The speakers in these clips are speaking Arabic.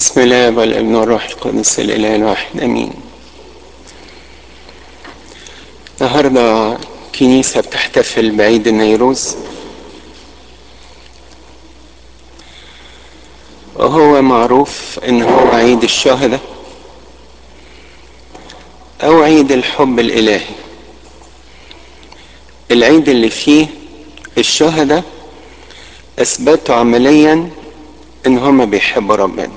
بسم الله والابن والروح القدس الاله الواحد امين. النهارده كنيسه بتحتفل بعيد النيروز، وهو معروف ان هو عيد الشهداء او عيد الحب الالهي، العيد اللي فيه الشهداء اثبتوا عمليا ان هم بيحبوا ربنا.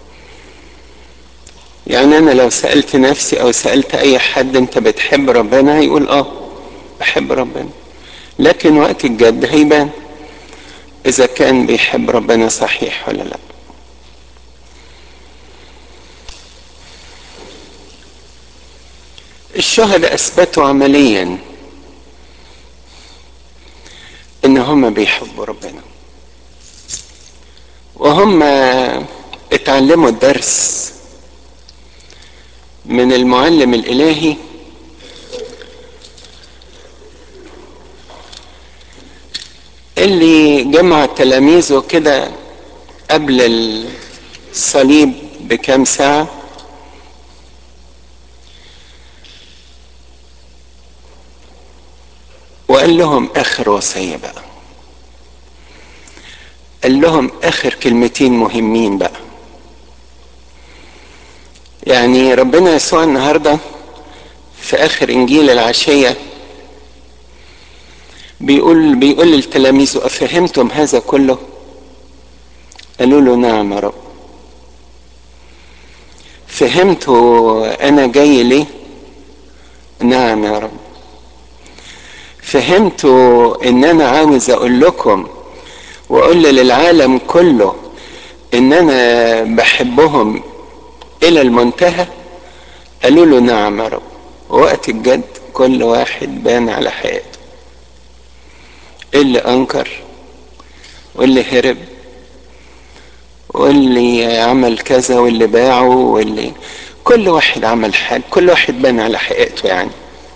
يعني انا لو سألت نفسي او سألت اي حد انت بتحب ربنا هيقول بحب ربنا، لكن وقت الجد هيبان اذا كان بيحب ربنا صحيح ولا لا. الشهداء اثبتوا عمليا ان هم بيحبوا ربنا، وهم اتعلموا الدرس من المعلم الالهي اللي جمع تلاميذه كده قبل الصليب بكام ساعة، وقال لهم اخر وصية بقى، قال لهم اخر كلمتين مهمين بقى. يعني ربنا يسوع النهاردة في اخر انجيل العشية بيقول للتلاميذ: افهمتم هذا كله؟ قالوا له: نعم يا رب. فهمتوا انا جاي ليه؟ نعم يا رب. فهمتوا ان انا عاوز اقول لكم واقول للعالم كله ان انا بحبهم الى المنتهى؟ قالوا له: نعم يا رب. وقت الجد كل واحد بان على حياته، اللي انكر واللي هرب واللي عمل كذا واللي باعه واللي كل واحد عمل حاجة، كل واحد بان على حقيقته. يعني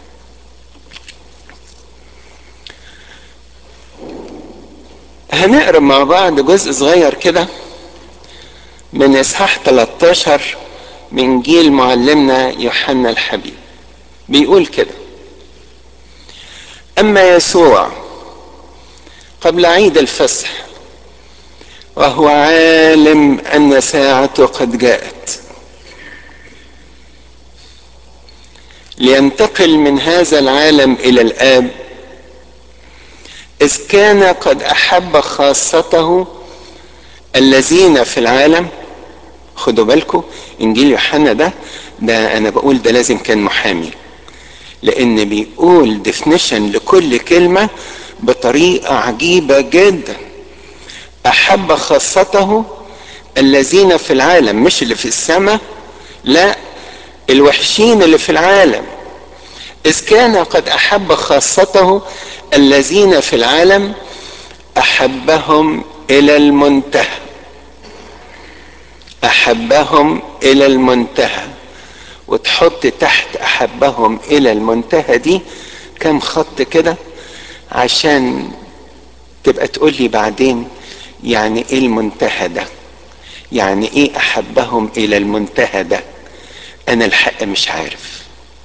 هنقرا مع بعض جزء صغير كده من اصحاح 13 من جيل معلمنا يوحنا الحبيب. بيقول كده: اما يسوع قبل عيد الفصح وهو عالم ان ساعته قد جاءت لينتقل من هذا العالم الى الاب، اذ كان قد احب خاصته الذين في العالم. خدوا بالكم، انجيل يوحنا ده انا بقول ده لازم كان محامي، لان بيقول ديفنيشن لكل كلمة بطريقة عجيبة جدا. احب خاصته الذين في العالم، مش اللي في السماء، لا، الوحشين اللي في العالم. اذ كان قد احب خاصته الذين في العالم احبهم الى المنتهى. احبهم الى المنتهى. وتحط تحت احبهم الى المنتهى دي كم خط كده عشان تبقى تقول لي بعدين يعني ايه المنتهى ده، يعني ايه احبهم الى المنتهى ده. انا الحق مش عارف.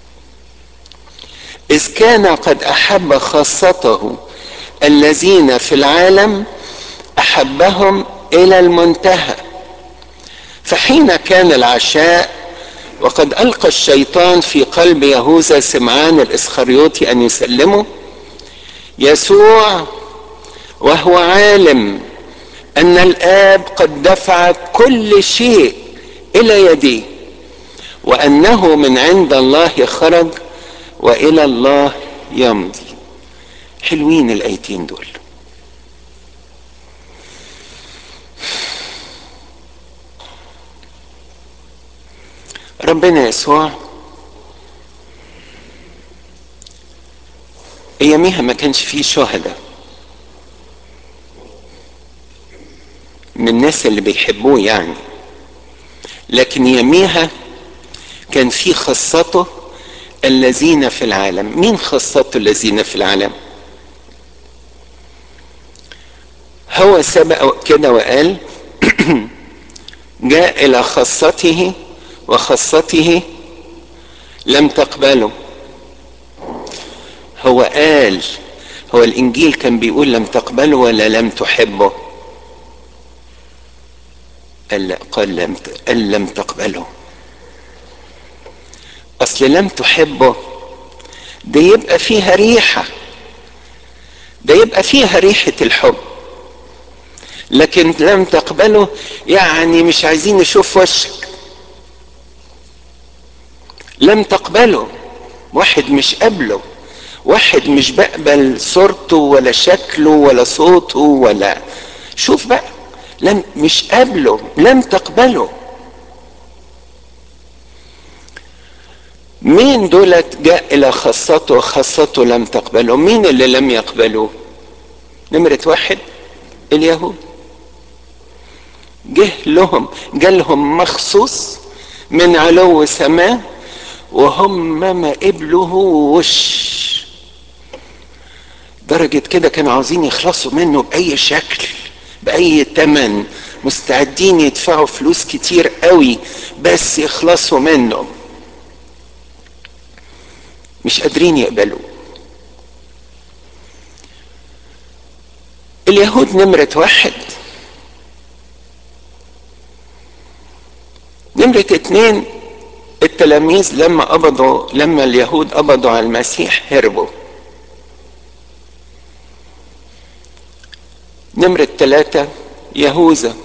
اذ كان قد احب خاصته الذين في العالم احبهم الى المنتهى. فحين كان العشاء وقد القى الشيطان في قلب يهوذا سمعان الاسخريوطي ان يسلمه، يسوع وهو عالم ان الاب قد دفع كل شيء الى يديه وانه من عند الله خرج والى الله يمضي. حلوين الايتين دول. ربنا يسوع اياميها ما كانش فيه شهداء من الناس اللي بيحبوه يعني، لكن يوميها كان في خاصته الذين في العالم. مين خاصته الذين في العالم؟ هو سبق كده وقال جاء الى خاصته وخاصته لم تقبله. هو قال، هو الانجيل كان بيقول لم تقبله ولا لم تحبه؟ قال لم تقبله. اصل لم تحبه ده يبقى فيها ريحة، ده يبقى فيها ريحة الحب، لكن لم تقبله يعني مش عايزين نشوف وشك. لم تقبله، واحد مش قبله، واحد مش بقبل صورته ولا شكله ولا صوته ولا، شوف بقى، لم مش قبله، لم تقبله. مين دولت جاء الى خاصته وخاصته لم تقبله؟ مين اللي لم يقبلوه؟ نمرة واحد اليهود. جالهم مخصوص من علو سماء وهم ما قبلوهوش، درجة كده كانوا عاوزين يخلصوا منه بأي شكل بأي تمن، مستعدين يدفعوا فلوس كتير قوي بس يخلصوا منه، مش قادرين يقبلوا. اليهود نمرة واحد. نمرة اتنين التلاميذ لما اليهود قبضوا على المسيح هربوا. نمرة ثلاثة يهوذا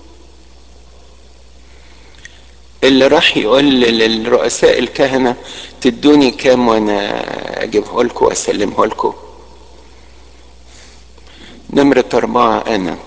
اللي راح يقول للرؤساء الكهنة تدوني كام وانا اجيبه لكم واسلمه لكم. نمرة أربعة أنا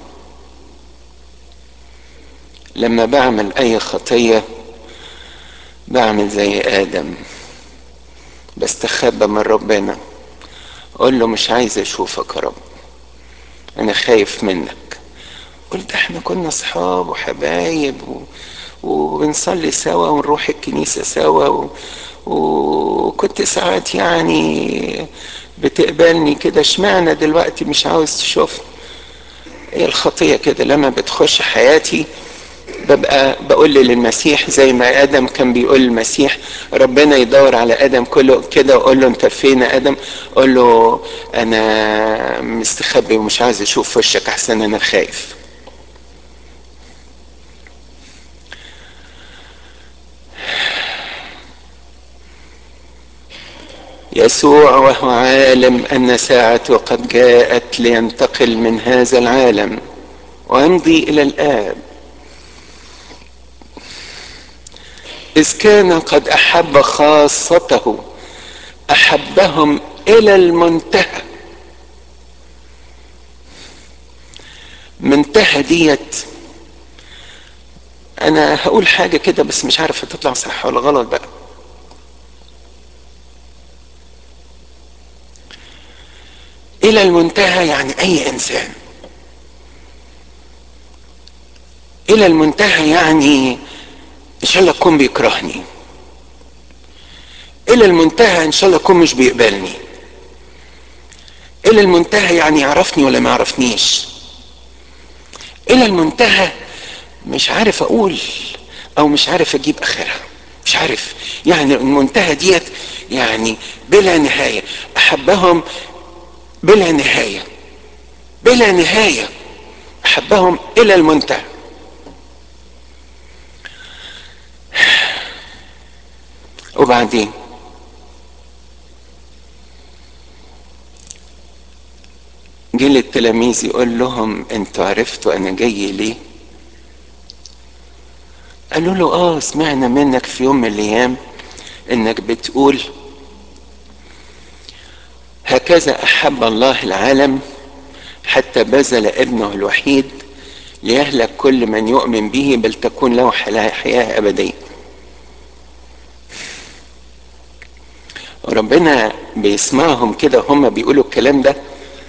لما بعمل أي خطية بعمل زي آدم، بستخبى من ربنا، أقول له مش عايز أشوفك يا رب، أنا خايف منك. قلت احنا كنا أصحاب وحبايب وبنصلي سوا ونروح الكنيسة سوا وكنت ساعات يعني بتقبلني كده، اشمعنى دلوقتي مش عاوز تشوفني؟ هي الخطية كده لما بتخش حياتي ببقى بقول للمسيح زي ما ادم كان بيقول للمسيح، ربنا يدور على ادم كله كده ويقول له انت فين يا ادم؟ اقول له انا مستخبي ومش عايز اشوف وشك احسن انا خايف. يسوع وهو عالم ان ساعته قد جاءت لينتقل من هذا العالم ويمضي الى الاب، اذ كان قد احب خاصته احبهم الى المنتهى. منتهى ديت انا هقول حاجة كده بس مش عارف هتطلع صح ولا غلط بقى. الى المنتهى يعني اي انسان، الى المنتهى يعني ان شاء الله يكون بيكرهني، الى المنتهى ان شاء الله يكون مش بيقبلني، الى المنتهى يعني يعرفني ولا ما يعرفنيش، الى المنتهى مش عارف اقول او مش عارف اجيب اخرها، مش عارف يعني المنتهى ديت يعني بلا نهاية. احبهم بلا نهاية، بلا نهاية، احبهم الى المنتهى. وبعدين جه للتلاميذ يقول لهم انتوا عرفتوا انا جاي ليه؟ قالوا له سمعنا منك في يوم من الايام انك بتقول هكذا احب الله العالم حتى بذل ابنه الوحيد ليهلك كل من يؤمن به بل تكون له حياة ابدية. وربنا بيسمعهم كده هم بيقولوا الكلام ده،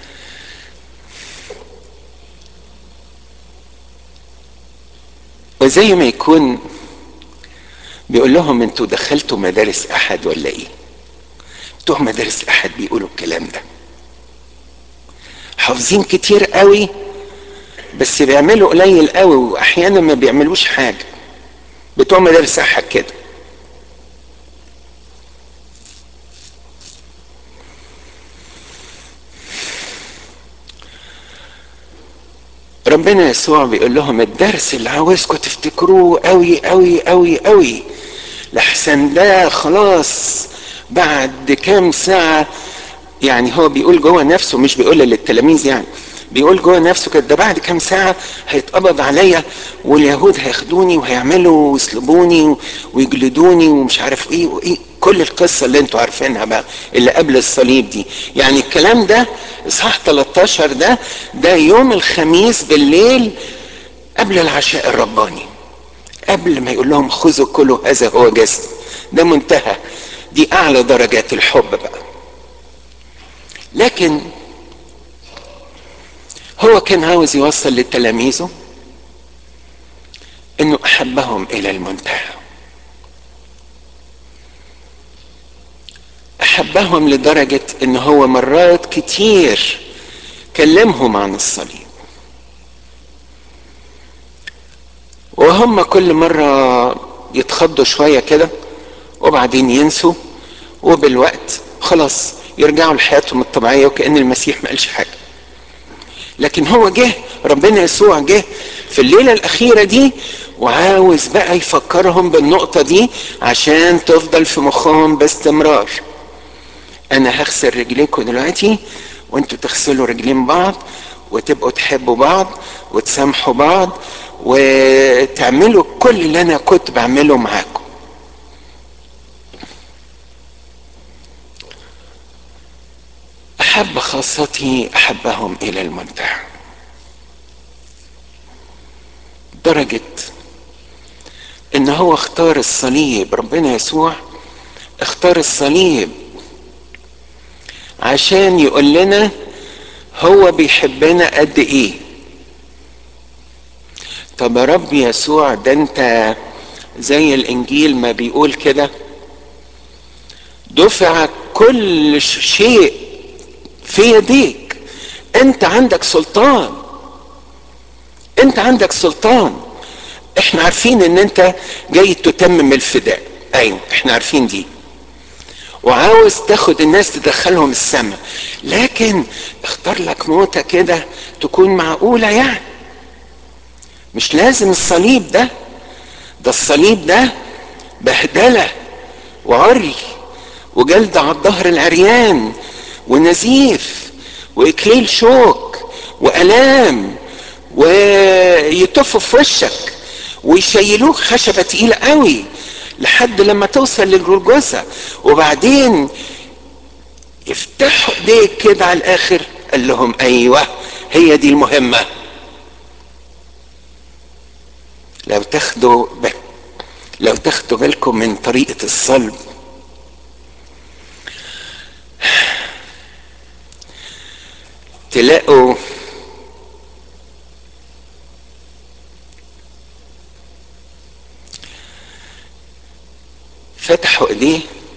وزي ما يكون بيقول لهم انتوا دخلتوا مدارس احد ولا ايه؟ بتوع مدارس احد بيقولوا الكلام ده، حافظين كتير قوي بس بيعملوا قليل قوي، واحيانا ما بيعملوش حاجه، بتوع مدارس احد كده. ربنا يسوع بيقول لهم الدرس اللي عاوزكم تفتكروه قوي قوي قوي قوي، لحسن ده خلاص بعد كام ساعة. يعني هو بيقول جوه نفسه، مش بيقول للتلاميذ، يعني بيقول جوه نفسه كده، ده بعد كام ساعة هيتقبض عليا، واليهود هياخدوني وهيعملوا ويصلبوني ويجلدوني ومش عارف ايه وايه، كل القصة اللي انتوا عارفينها بقى اللي قبل الصليب دي. يعني الكلام ده اصحاح 13 ده يوم الخميس بالليل قبل العشاء الرباني، قبل ما يقول لهم خذوا كلوا هذا هو جسدي. ده منتهى، دي اعلى درجات الحب بقى. لكن هو كان عاوز يوصل لتلاميذه انه احبهم الى المنتهى، احبهم لدرجة ان هو مرات كتير كلمهم عن الصليب، وهم كل مرة يتخضوا شوية كده وبعدين ينسوا، وبالوقت خلاص يرجعوا لحياتهم الطبيعية وكأن المسيح ما قالش حاجة. لكن هو جه، ربنا يسوع جه في الليلة الأخيرة دي وعاوز بقى يفكرهم بالنقطة دي عشان تفضل في مخهم باستمرار. أنا هغسل رجليكم دلوقتي وانتوا تغسلوا رجلين بعض، وتبقوا تحبوا بعض وتسامحوا بعض وتعملوا كل اللي أنا كنت بعمله معاكم. أحب خاصتي أحبهم إلى المنتهى، درجة إن هو اختار الصليب. ربنا يسوع اختار الصليب عشان يقول لنا هو بيحبنا قد ايه. طب يا رب يسوع، ده انت زي الانجيل ما بيقول كده، دفع كل شيء في يديك، انت عندك سلطان، انت عندك سلطان. احنا عارفين ان انت جاي تتمم الفداء، ايوه احنا عارفين دي، وعاوز تاخد الناس تدخلهم السماء، لكن اختار لك موتة كده تكون معقولة. يعني مش لازم الصليب ده الصليب ده بهدلة وعري وجلد على الظهر العريان ونزيف واكليل شوك والام، ويطفوا في وشك ويشيلوك خشبة تقيلة قوي لحد لما توصل للجلجثة، وبعدين يفتحوا ايديك كده على الاخر. قال لهم ايوه هي دي المهمة. لو تاخدوا بالكم من طريقة الصلب، تلاقوا فتحوا ايديه.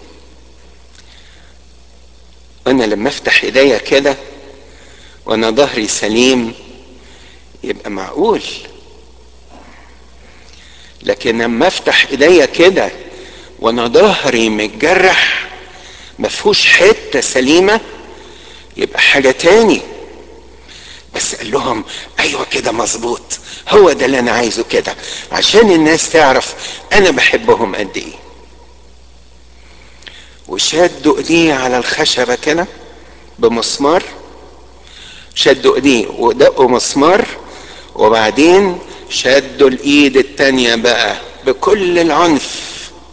وانا لما افتح ايديا كده وانا ظهري سليم يبقى معقول، لكن لما افتح ايديا كده وانا ظهري متجرح مفهوش حتة سليمة يبقى حاجة تاني. بس قال لهم ايوه كده مظبوط، هو ده اللي انا عايزه كده، عشان الناس تعرف انا بحبهم قد ايه. وشدوا ايديه على الخشبة كده بمسمار، شدوا ايديه ودقوا مسمار، وبعدين شدوا الايد التانية بقى بكل العنف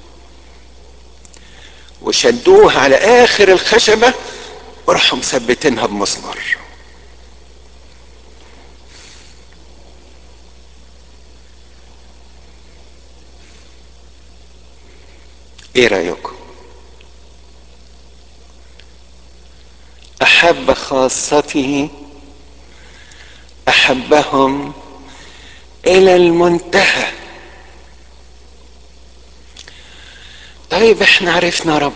وشدوها على اخر الخشبة وراحوا مثبتينها بمسمار. ايه رأيكم؟ احب خاصته احبهم الى المنتهى. طيب احنا عرفنا رب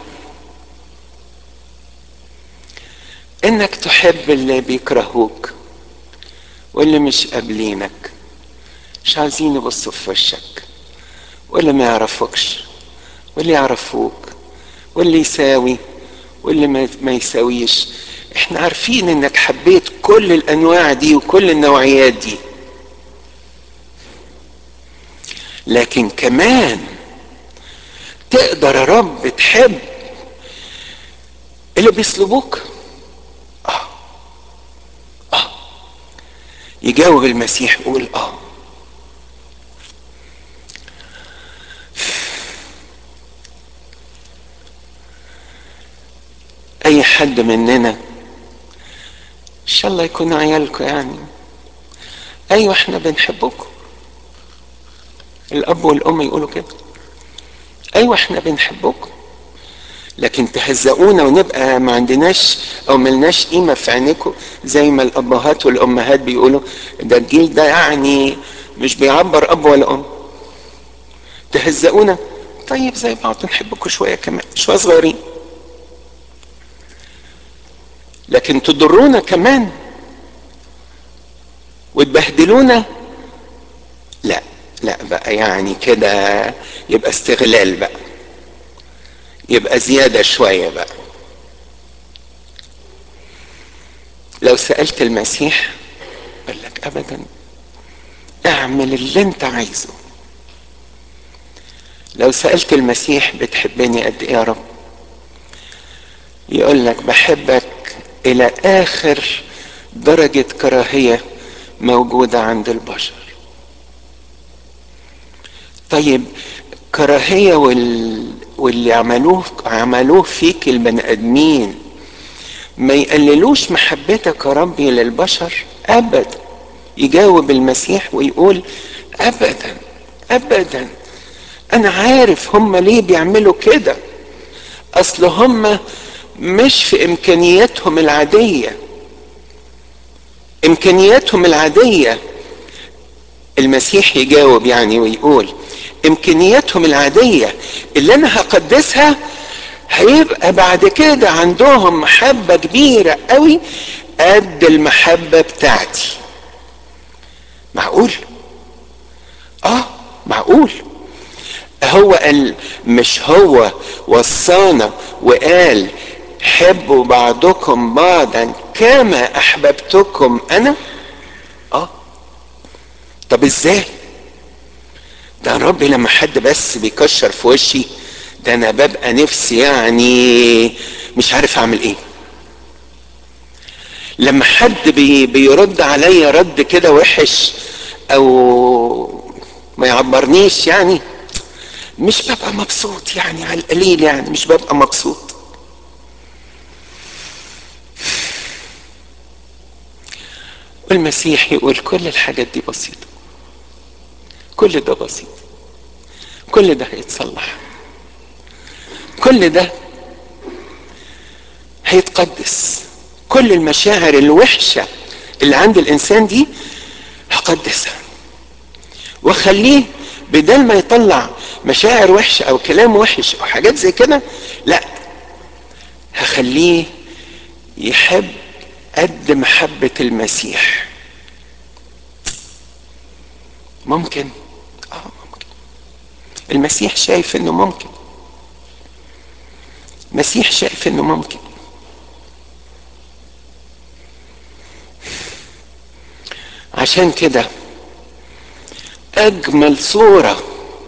انك تحب اللي بيكرهوك واللي مش قابلينك مش عايزين يبصوا في وشك، واللي ما يعرفوكش واللي يعرفوك، واللي يساوي واللي ما يساويش. احنا عارفين انك حبيت كل الانواع دي وكل النوعيات دي، لكن كمان تقدر يا رب تحب اللي بيصلبوك. اه اه يجاوب المسيح يقول اي حد مننا ان شاء الله يكون عيالكم يعني، ايوه احنا بنحبكم، الاب والام يقولوا كده، ايوه احنا بنحبكم، لكن تهزقونا ونبقى ما عندناش او ملناش قيمه في عينيكم، زي ما الابهات والامهات بيقولوا ده الجيل ده يعني مش بيعبر اب ولا ام. تهزقونا طيب زي بعض، نحبكم شويه كمان، شويه صغيرين، لكن تضرونا كمان وتبهدلونا، لا لا بقى يعني كده يبقى استغلال بقى، يبقى زياده شويه بقى. لو سألت المسيح قال لك ابدا اعمل اللي انت عايزه. لو سألت المسيح بتحبني قد ايه يا رب، يقول لك بحبك الى اخر درجة كراهية موجودة عند البشر. طيب كراهية واللي عملوه فيك البني ادمين ما يقللوش محبتك يا ربي للبشر ابدا. يجاوب المسيح ويقول ابدا ابدا، انا عارف هم ليه بيعملوا كده، اصل هم مش في امكانياتهم العادية. امكانياتهم العادية المسيح يجاوب يعني ويقول امكانياتهم العادية اللي انا هقدسها هيبقى بعد كده عندهم محبة كبيرة قوي قد المحبة بتاعتي. معقول؟ معقول. هو قال مش هو وصانا وقال حبوا بعضكم بعضا كما احببتكم انا؟ طب ازاي ده ربي لما حد بس بيكشر في وشي ده انا ببقى نفسي يعني مش عارف اعمل ايه. لما حد بيرد عليا رد كده وحش او ما يعبرنيش يعني مش ببقى مبسوط، يعني على القليل يعني مش ببقى مبسوط. والمسيح يقول كل الحاجات دي بسيطة، كل ده بسيط، كل ده هيتصلح، كل ده هيتقدس. كل المشاعر الوحشة اللي عند الانسان دي هقدسها واخليه بدل ما يطلع مشاعر وحشة او كلام وحش او حاجات زي كده، لا هخليه يحب قد محبة المسيح. ممكن ممكن. المسيح شايف انه ممكن، المسيح شايف انه ممكن. عشان كده اجمل صورة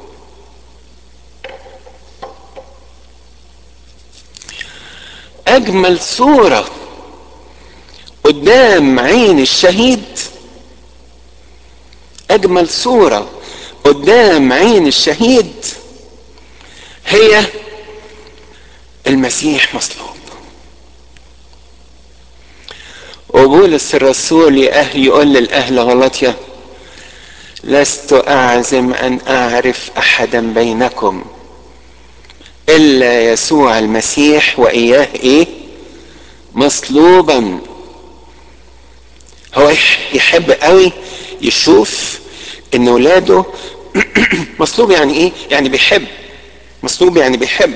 اجمل صورة قدام عين الشهيد، اجمل صورة قدام عين الشهيد هي المسيح مصلوب. وبولس الرسول يقول للأهل غلطية لست أعزم أن أعرف أحدا بينكم إلا يسوع المسيح وإياه مصلوبا. هو يحب قوي يشوف إن ولاده مصلوب. يعني إيه؟ يعني بيحب. مصلوب يعني بيحب.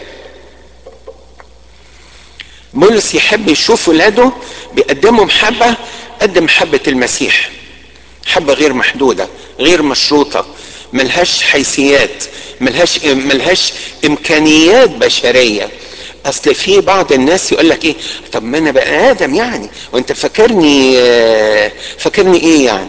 بولس يحب يشوف ولاده بيقدموا محبة قد محبة المسيح. محبة غير محدودة، غير مشروطة، ملهاش حيثيات، ملهاش امكانيات بشرية. اصل في بعض الناس يقول لك ايه، طب ما انا بني ادم يعني، وانت فاكرني ايه يعني؟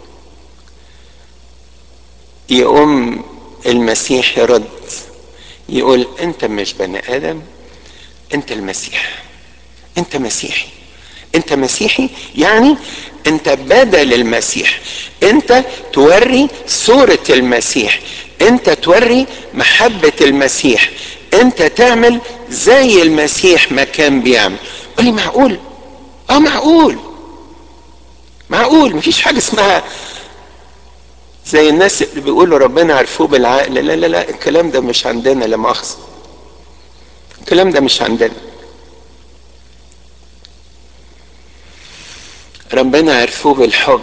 يقوم المسيح يرد يقول انت مش بني ادم، انت المسيح، انت مسيحي. انت مسيحي يعني انت بدل المسيح، انت توري صورة المسيح، انت توري محبة المسيح، انت تعمل زي المسيح ما كان بيعمل. قولي معقول؟ اه معقول. معقول مفيش حاجة اسمها زي الناس اللي بيقولوا ربنا عرفوه بالعقل. لا لا لا، الكلام ده مش عندنا، لا مؤاخذة، الكلام ده مش عندنا. ربنا عرفوه بالحب.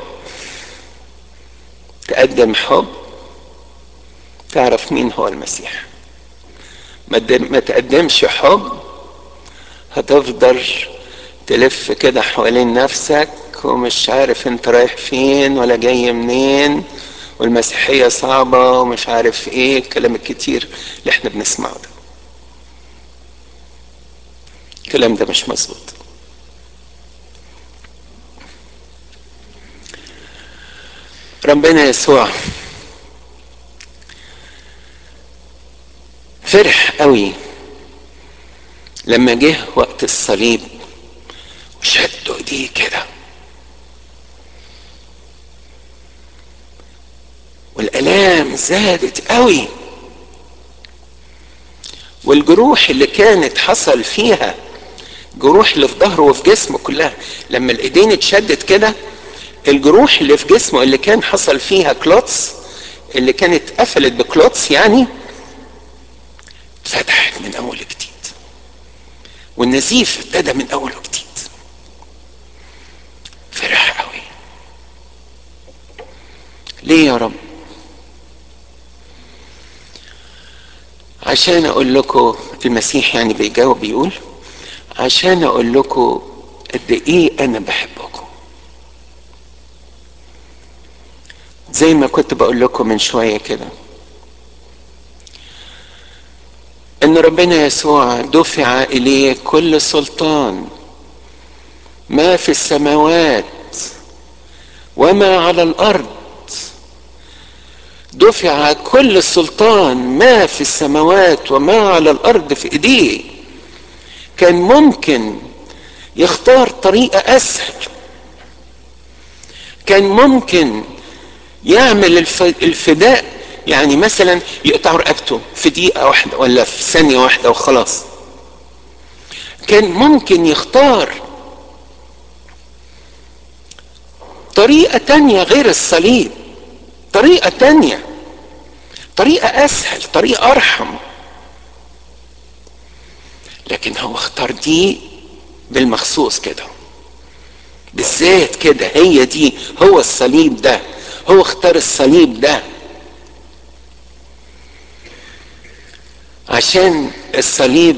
تقدم حب تعرف مين هو المسيح. ما تقدمش حب هتفضل تلف كده حوالين نفسك ومش عارف انت رايح فين ولا جاي منين، والمسيحية صعبة ومش عارف ايه الكلام الكتير اللي احنا بنسمعه ده. الكلام ده مش مظبوط. ربنا يسوع فرح قوي لما جه وقت الصليب وشدوا ايديه كده، والالام زادت قوي، والجروح اللي كانت حصل فيها، جروح اللي في ظهره وفي جسمه كلها، لما الايدين اتشدت كده الجروح اللي في جسمه اللي كان حصل فيها كلوتس، اللي كانت قفلت بكلوتس يعني، فتحت من اول جديد، والنزيف ابتدى من اول وجديد. فرح قوي. ليه يا رب؟ عشان اقول لكم المسيح يعني بيجاوب بيقول عشان اقول لكم قد ايه انا بحبكم. زي ما كنت بقول لكم من شوية كده ان ربنا يسوع دفع اليه كل سلطان ما في السماوات وما على الارض. دفع كل السلطان ما في السماوات وما على الارض في ايديه. كان ممكن يختار طريقة اسهل، كان ممكن يعمل الفداء، يعني مثلا يقطع رقبته في دقيقة واحدة ولا في ثانية واحدة وخلاص. كان ممكن يختار طريقة تانية غير الصليب، طريقة تانية، طريقة اسهل، طريقة ارحم، لكن هو اختار دي بالمخصوص كده، بالذات كده، هي دي، هو الصليب ده، هو اختار الصليب ده. عشان الصليب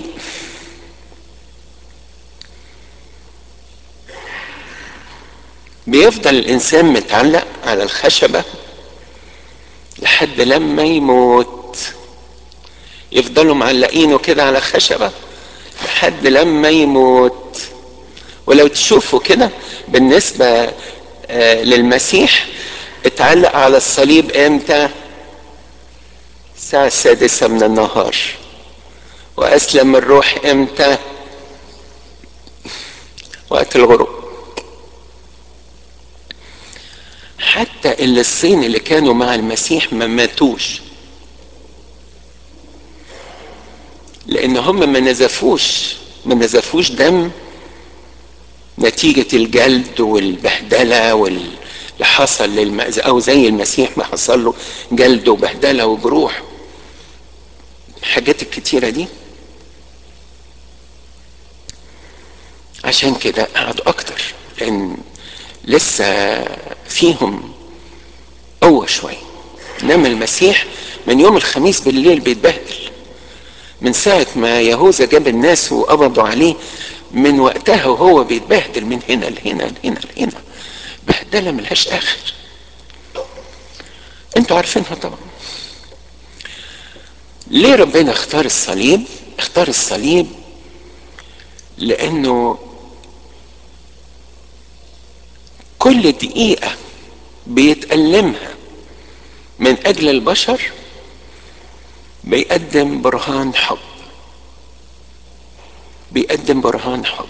بيفضل الانسان متعلق على الخشبة لحد لما يموت. يفضلوا معلقينه كده على خشبة لحد لما يموت. ولو تشوفوا كده بالنسبة للمسيح اتعلق على الصليب امتى؟ الساعة 6 من النهار. واسلم الروح امتى؟ وقت الغروب. حتى الصين اللي كانوا مع المسيح ما ماتوش، لان هم ما نزفوش دم نتيجة الجلد والبهدلة واللي حصل او زي المسيح ما حصل له جلد وبهدلة وجروح، الحاجات الكتيرة دي. عشان كده قعدوا اكتر، لان لسه فيهم قوة شوية. انما المسيح من يوم الخميس بالليل بيتبهدل، من ساعة ما يهوذا جاب الناس وقبضوا عليه، من وقتها وهو بيتبهدل من هنا لهنا لهنا لهنا، بهدلة ملهاش اخر. انتوا عارفينها طبعا. ليه ربنا اختار الصليب؟ اختار الصليب لانه كل دقيقة بيتألمها من اجل البشر بيقدم برهان حب، بيقدم برهان حب.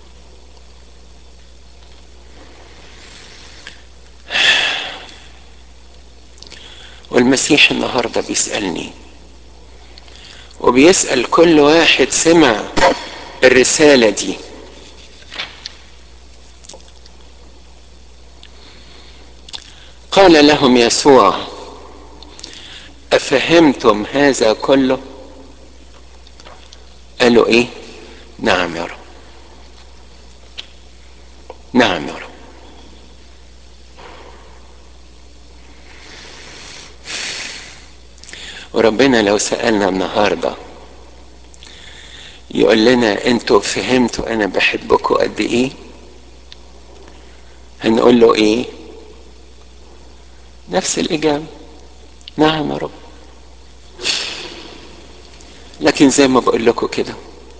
والمسيح النهاردة بيسألني وبيسأل كل واحد سمع الرسالة دي، قال لهم يسوع: أفهمتم هذا كله؟ قالوا ايه؟ نعم يا رب، نعم يا رب. وربنا لو سألنا النهاردة يقول لنا انتوا فهمتوا انا بحبكم قد ايه؟ هنقول له ايه؟ نفس الإجابة: نعم يا رب. لكن زي ما بقول لكم كده،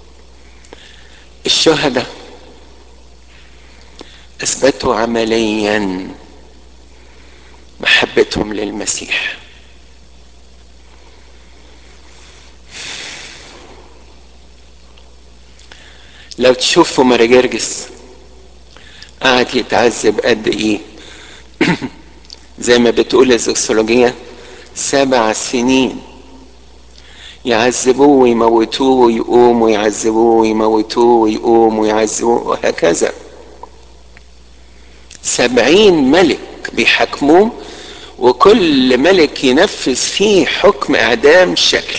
الشهداء اثبتوا عمليا محبتهم للمسيح. لو تشوفوا ماري جرجس قعد يتعذب قد ايه، زي ما بتقول الزوكسولوجية 7 سنين يعذبوه ويموتوه ويقوم، ويعذبوه ويموتوه ويقوم، ويعذبوه، وهكذا. 70 ملك بيحكموه، وكل ملك ينفذ فيه حكم اعدام شكل.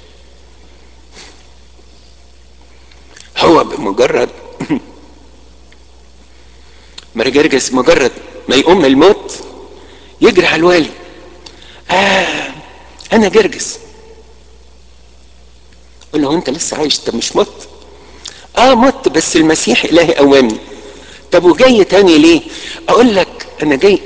هو بمجرد ماري جرجس مجرد ما يقوم من الموت يجري على الوالي: انا جرجس. قال له: انت لسه عايش؟ انت مش مت؟ مت، بس المسيح الهي قومني. طب وجاي تاني ليه؟ اقول لك انا جاي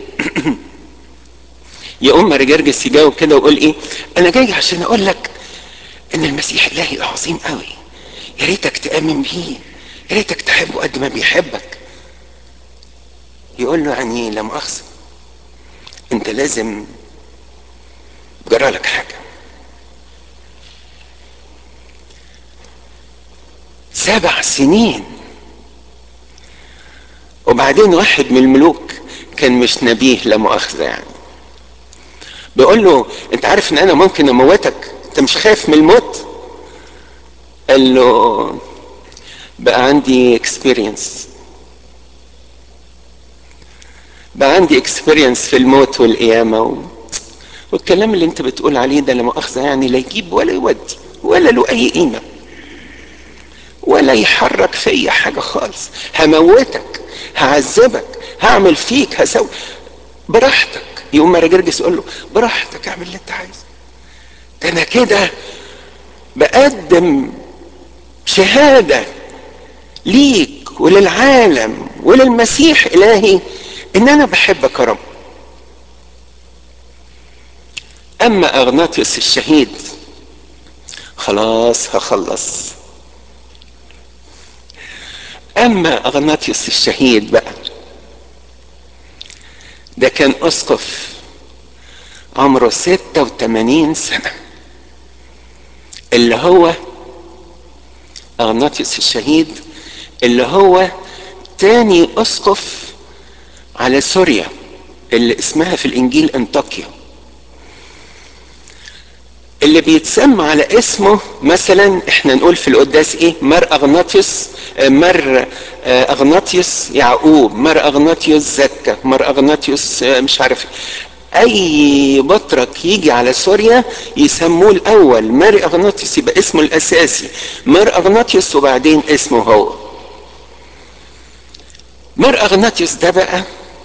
يقوم ماري جرجس يجاوب كده ويقول ايه: انا جاي عشان اقول لك ان المسيح الهي عظيم قوي، يا ريتك تامن بيه، يا ريتك تحبه قد ما بيحبك. يقول له: يعني لا مؤاخذه، انت لازم جرالك حاجه. 7 سنين. وبعدين واحد من الملوك كان مش نبيه لا مؤاخذه يعني، بيقول له: انت عارف ان انا ممكن اموتك؟ انت مش خايف من الموت؟ قال له: بقى عندي اكسبيرينس، بقى عندي اكسبيرينس في الموت والقيامه والكلام اللي انت بتقول عليه ده لا مؤاخذه يعني لا يجيب ولا يودي ولا له اي قيمه، ولا يحرك فيا حاجه خالص. هموتك، هعذبك، هعمل فيك، هسوي براحتك. يقوم ماري جرجس يقول له: براحتك، اعمل اللي انت عايزه. ده انا كده بقدم شهاده ليك وللعالم وللمسيح الهي ان انا بحبك يا رب. اما اغناطيوس الشهيد، خلاص هخلص. اما اغناطيوس الشهيد بقى، ده كان اسقف عمره 86 سنة، اللي هو اغناطيوس الشهيد، اللي هو تاني اسقف على سوريا اللي اسمها في الانجيل انطاكيا، اللي بيتسمى على اسمه. مثلا احنا نقول في القداس ايه؟ مار اغناطيوس، مار اغناطيوس يعقوب، مار اغناطيوس زكا، مار اغناطيوس مش عارف اي بطرك يجي على سوريا يسموه الاول مار اغناطيوس، يبقى اسمه الاساسي مار اغناطيوس وبعدين اسمه هو. مار اغناطيوس ده بقى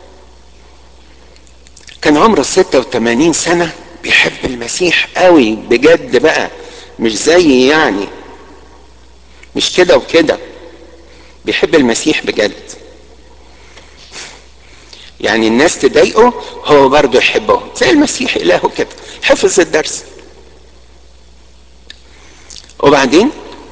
كان عمره 86 سنة، بيحب المسيح قوي بجد بقى، مش زي يعني مش كده وكده، بيحب المسيح بجد. يعني الناس تضايقه هو برضه يحبهم، زي المسيح إلهه كده، حفظ الدرس. وبعدين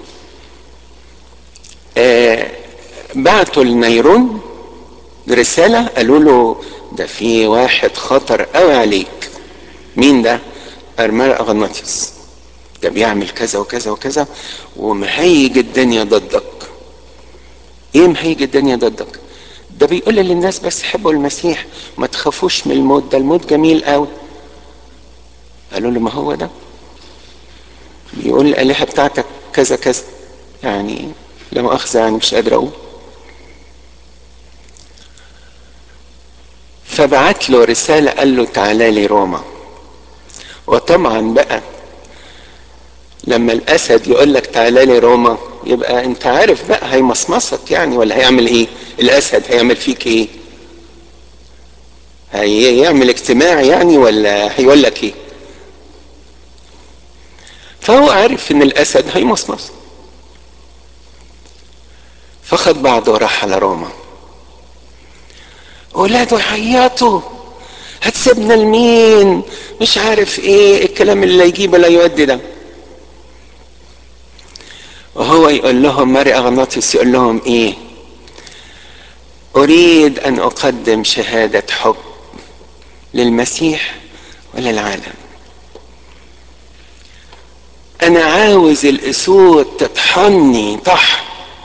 بعتوا لنيرون رسالة، قالوا له ده في واحد خطر قوي عليك. مين ده؟ ارمال اغناطيوس، ده بيعمل كذا وكذا وكذا ومهيج الدنيا ضدك. ايه مهيج الدنيا ضدك؟ ده بيقول للناس بس حبوا المسيح، ما تخافوش من الموت، ده الموت جميل قوي. قالوا له ما هو ده بيقول الآلهة بتاعتك كذا كذا، يعني لا مؤاخذة يعني مش قادر اقول. فبعت له رسالة قال له تعالى لي روما. وطبعا بقى لما الاسد يقول لك تعالى لي روما، يبقى انت عارف بقى هيمصمصك يعني، ولا هيعمل ايه؟ الاسد هيعمل فيك ايه؟ هيعمل اجتماع يعني، ولا هيقول لك ايه؟ فهو عارف ان الاسد هيمصمص، فخد بعضه وراح على روما. اولاده يعيطوا هتسيبنا لمين، مش عارف ايه الكلام اللي يجيب لا يودي ده. وهو يقول لهم، ماري اغناطيوس يقول لهم ايه؟ اريد ان اقدم شهادة حب للمسيح وللعالم. انا عاوز الاسود تطحني طحن،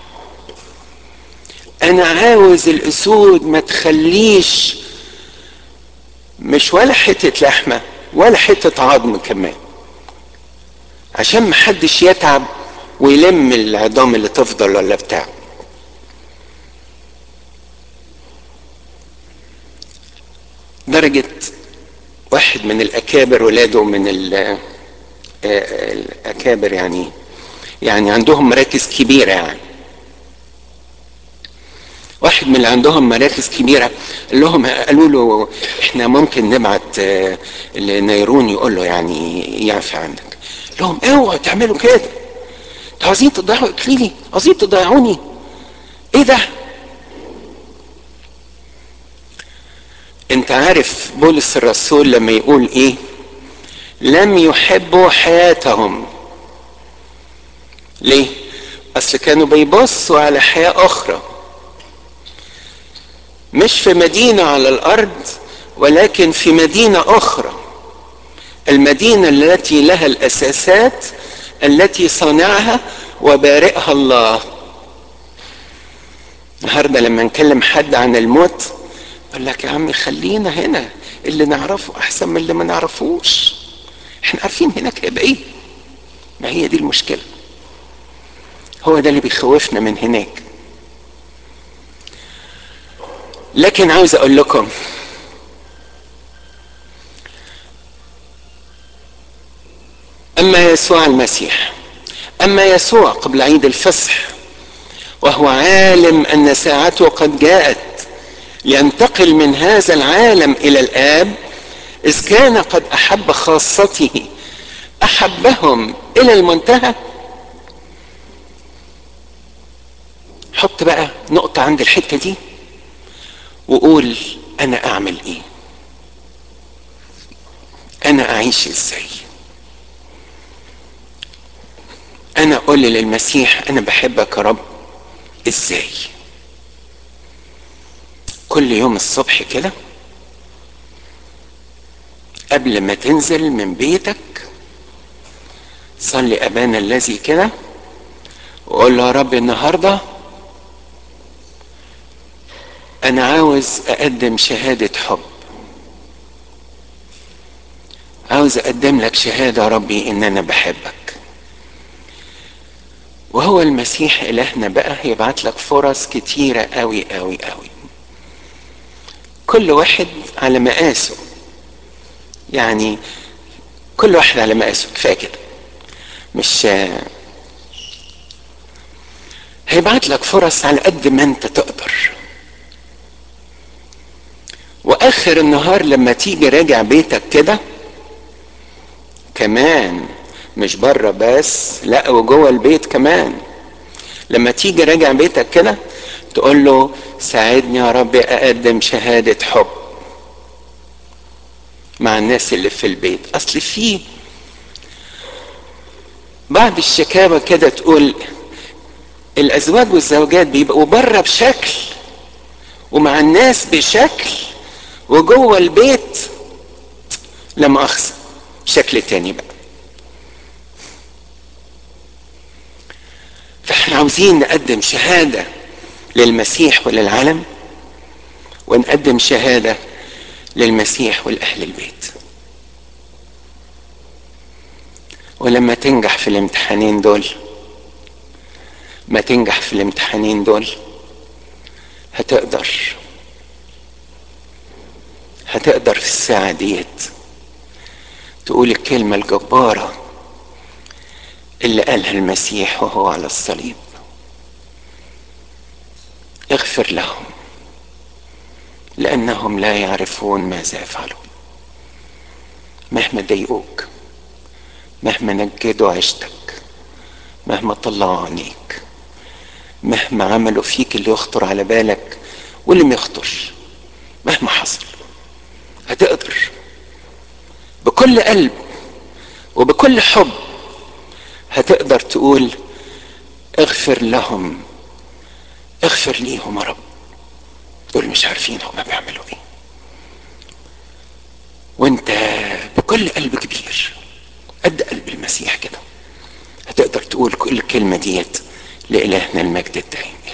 انا عاوز الاسود ما تخليش مش ولا حتة لحمة ولا حتة عظم كمان، عشان محدش يتعب ويلم العظام اللي تفضل ولا بتاع. درجة واحد من الاكابر، ولاده من الاكابر يعني عندهم مراكز كبيرة، يعني واحد من اللي عندهم مراكز كبيرة قالوا له احنا ممكن نبعت لنيرون يقول له يعني يعفى عنك. لهم اوعوا تعملوا كده، انتوا عايزين تضيعوا اكليلي، عايزين تضيعوني، ايه ده؟ انت عارف بولس الرسول لما يقول ايه؟ لم يحبوا حياتهم. ليه؟ اصل كانوا بيبصوا على حياة اخرى، مش في مدينة على الارض ولكن في مدينة اخرى، المدينة التي لها الاساسات التي صنعها وبارئها الله. النهارده لما نكلم حد عن الموت يقول لك يا عم خلينا هنا، اللي نعرفه احسن من اللي ما نعرفوش، احنا عارفين هناك هيبقى ايه. ما هي دي المشكلة، هو ده اللي بيخوفنا من هناك. لكن عاوز اقول لكم، اما يسوع المسيح، اما يسوع قبل عيد الفصح وهو عالم ان ساعته قد جاءت لينتقل من هذا العالم الى الاب، اذ كان قد احب خاصته احبهم الى المنتهى. حط بقى نقطة عند الحتة دي وقول انا اعمل ايه، انا اعيش ازاي. انا اقول للمسيح انا بحبك يا رب ازاي؟ كل يوم الصبح كده قبل ما تنزل من بيتك صلي ابانا الذي كده، وقول له يا رب النهارده انا عاوز اقدم شهادة حب، عاوز اقدم لك شهادة يا ربي ان انا بحبك. وهو المسيح الهنا بقى هيبعت لك فرص كتيرة قوي قوي قوي، كل واحد على مقاسه، يعني كل واحد على مقاسه، كفاية كده. مش هيبعت لك فرص على قد ما انت تقدر. واخر النهار لما تيجي راجع بيتك كده كمان، مش بره بس، لا وجوه البيت كمان، لما تيجي راجع بيتك كده تقول له ساعدني يا رب اقدم شهادة حب مع الناس اللي في البيت. اصل في بعض الشكاوى كده تقول الازواج والزوجات بيبقوا بره بشكل ومع الناس بشكل وجوه البيت لا مؤاخذة شكل تاني بقى. فاحنا عاوزين نقدم شهادة للمسيح وللعالم، ونقدم شهادة للمسيح والأهل البيت. ولما تنجح في الامتحانين دول، ما تنجح في الامتحانين دول، هتقدر في الساعة ديت تقول الكلمة الجبارة اللي قالها المسيح وهو على الصليب: اغفر لهم لأنهم لا يعرفون ماذا يفعلون. مهما ضايقوك، مهما نجدوا عيشتك، مهما طلعوا عينيك، مهما عملوا فيك اللي يخطر على بالك واللي ما يخطرش، مهما حصل، هتقدر بكل قلب وبكل حب هتقدر تقول اغفر لهم، اغفر ليهم يا رب، دول مش عارفين هما بيعملوا ايه. وانت بكل قلب كبير قد قلب المسيح كده هتقدر تقول كل الكلمة ديت لإلهنا المجد الدائم.